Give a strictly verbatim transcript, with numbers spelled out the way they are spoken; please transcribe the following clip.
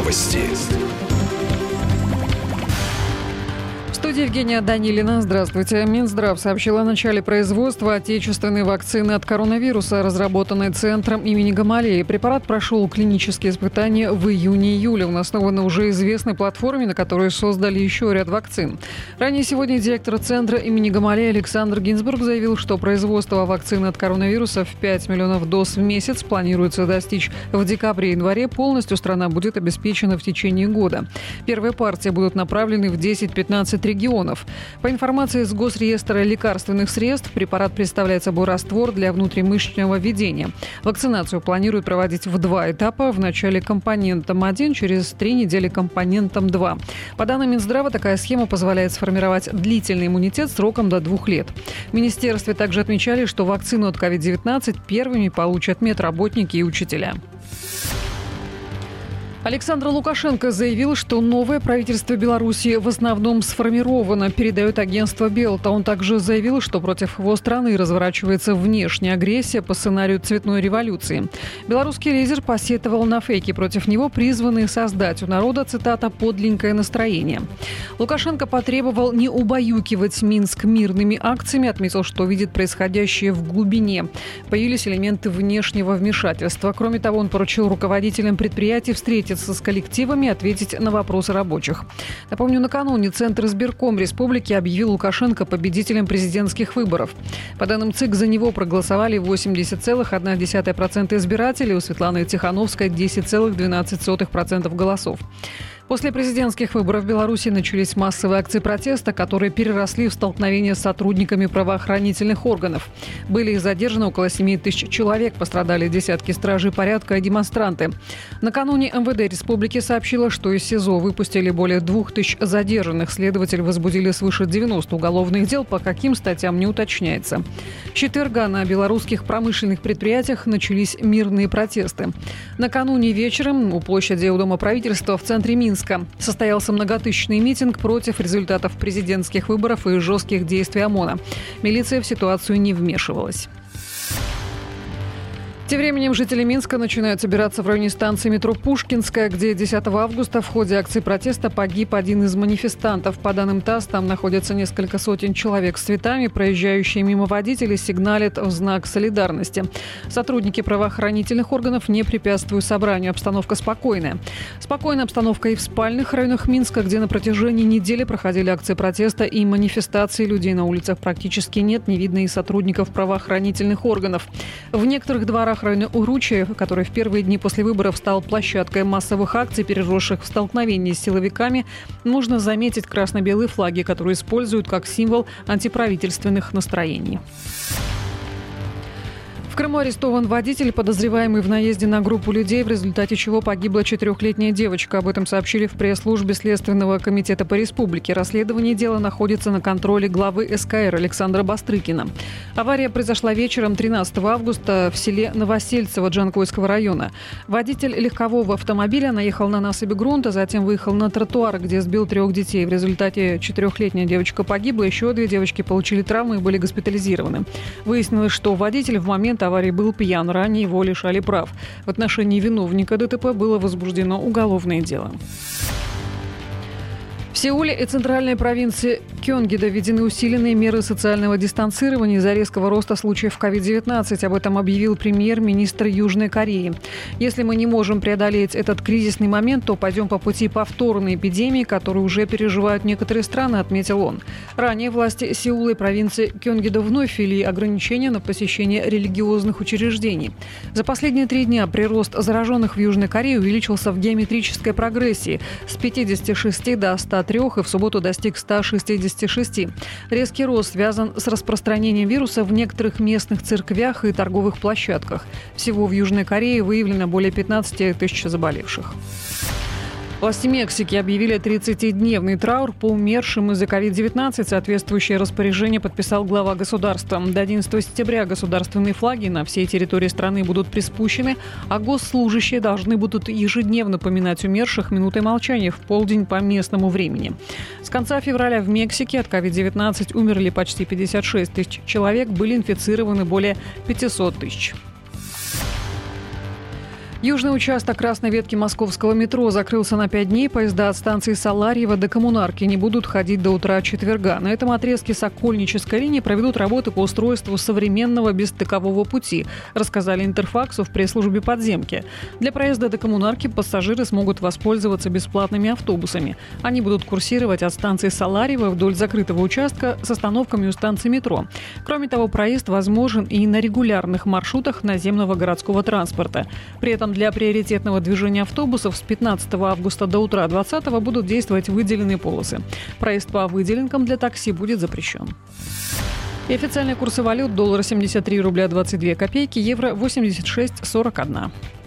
Новости. В студии Евгения Данилина. Здравствуйте. Минздрав сообщил о начале производства отечественной вакцины от коронавируса, разработанной Центром имени Гамалеи. Препарат прошел клинические испытания в июне-июле. Он основан на уже известной платформе, на которой создали еще ряд вакцин. Ранее сегодня директор Центра имени Гамалеи Александр Гинзбург заявил, что производство вакцины от коронавируса в пять миллионов доз в месяц планируется достичь в декабре-январе. Полностью страна будет обеспечена в течение года. Первые партии будут направлены в десять-пятнадцать регионов. По информации из Госреестра лекарственных средств, препарат представляет собой раствор для внутримышечного введения. Вакцинацию планируют проводить в два этапа. В начале компонентом один, через три недели компонентом два. По данным Минздрава, такая схема позволяет сформировать длительный иммунитет сроком до двух лет. В министерстве также отмечали, что вакцину от ковид девятнадцать первыми получат медработники и учителя. Александр Лукашенко заявил, что новое правительство Беларуси в основном сформировано, передает агентство Белта. Он также заявил, что против его страны разворачивается внешняя агрессия по сценарию цветной революции. Белорусский лидер посетовал на фейки против него, призванные создать у народа, цитата, «подленькое настроение». Лукашенко потребовал не убаюкивать Минск мирными акциями, отметил, что видит происходящее в глубине. Появились элементы внешнего вмешательства. Кроме того, он поручил руководителям предприятий встретиться с коллективами и ответить на вопросы рабочих. Напомню, накануне Центр избирком республики объявил Лукашенко победителем президентских выборов. По данным ЦИК, за него проголосовали восемьдесят целых одна десятая процента избирателей, у Светланы Тихановской десять целых двенадцать сотых процента голосов. После президентских выборов в Беларуси начались массовые акции протеста, которые переросли в столкновения с сотрудниками правоохранительных органов. Были задержаны около семи тысяч человек, пострадали десятки стражей порядка и демонстранты. Накануне эм вэ дэ республики сообщило, что из СИЗО выпустили более двух тысяч задержанных. Следователи возбудили свыше девяноста уголовных дел, по каким статьям не уточняется. С четверга на белорусских промышленных предприятиях начались мирные протесты. Накануне вечером у площади у Дома правительства в центре Минска состоялся многотысячный митинг против результатов президентских выборов и жестких действий ОМОНа. Милиция в ситуацию не вмешивалась. Тем временем жители Минска начинают собираться в районе станции метро Пушкинская, где десятого августа в ходе акции протеста погиб один из манифестантов. По данным ТАСС, там находятся несколько сотен человек с цветами. Проезжающие мимо водители сигналят в знак солидарности. Сотрудники правоохранительных органов не препятствуют собранию. Обстановка спокойная. Спокойная обстановка и в спальных районах Минска, где на протяжении недели проходили акции протеста и манифестации. Людей на улицах практически нет, не видно и сотрудников правоохранительных органов. В некоторых дворах района Уручья, который в первые дни после выборов стал площадкой массовых акций, переросших в столкновения с силовиками, нужно заметить красно-белые флаги, которые используют как символ антиправительственных настроений. В Крыму арестован водитель, подозреваемый в наезде на группу людей, в результате чего погибла четырехлетняя девочка. Об этом сообщили в пресс-службе Следственного комитета по республике. Расследование дела находится на контроле главы эс ка эр Александра Бастрыкина. Авария произошла вечером тринадцатого августа в селе Новосельцево Джанкойского района. Водитель легкового автомобиля наехал на насыпь грунта, затем выехал на тротуар, где сбил трех детей. В результате четырехлетняя девочка погибла, еще две девочки получили травмы и были госпитализированы. Выяснилось, что водитель в момент аварии был пьян, ранее его лишали прав. В отношении виновника дэ тэ пэ было возбуждено уголовное дело. В Сеуле и центральной провинции Кёнгидо введены усиленные меры социального дистанцирования из-за резкого роста случаев ковид девятнадцать. Об этом объявил премьер-министр Южной Кореи. Если мы не можем преодолеть этот кризисный момент, то пойдем по пути повторной эпидемии, которую уже переживают некоторые страны, отметил он. Ранее власти Сеула и провинции Кёнгидо вновь ввели ограничения на посещение религиозных учреждений. За последние три дня прирост зараженных в Южной Корее увеличился в геометрической прогрессии с пятидесяти шести до ста трёх и в субботу достиг ста шестидесяти шести. Резкий рост связан с распространением вируса в некоторых местных церквях и торговых площадках. Всего в Южной Корее выявлено более пятнадцати тысяч заболевших. Власти Мексики объявили тридцатидневный траур по умершим из-за ковид девятнадцать. Соответствующее распоряжение подписал глава государства. До одиннадцатого сентября государственные флаги на всей территории страны будут приспущены, а госслужащие должны будут ежедневно поминать умерших минутой молчания в полдень по местному времени. С конца февраля в Мексике от ковид девятнадцать умерли почти пятьдесят шесть тысяч человек, были инфицированы более пятисот тысяч. Южный участок красной ветки московского метро закрылся на пять дней. Поезда от станции Саларьево до Коммунарки не будут ходить до утра четверга. На этом отрезке Сокольнической линии проведут работы по устройству современного бесстыкового пути, рассказали Интерфаксу в пресс-службе «Подземки». Для проезда до Коммунарки пассажиры смогут воспользоваться бесплатными автобусами. Они будут курсировать от станции Саларьево вдоль закрытого участка с остановками у станции метро. Кроме того, проезд возможен и на регулярных маршрутах наземного городского транспорта. При этом для приоритетного движения автобусов с пятнадцатого августа до утра двадцатого будут действовать выделенные полосы. Проезд по выделенкам для такси будет запрещен. И официальные курсы валют: доллар семьдесят три рубля двадцать две копейки, евро восемьдесят шесть сорок один.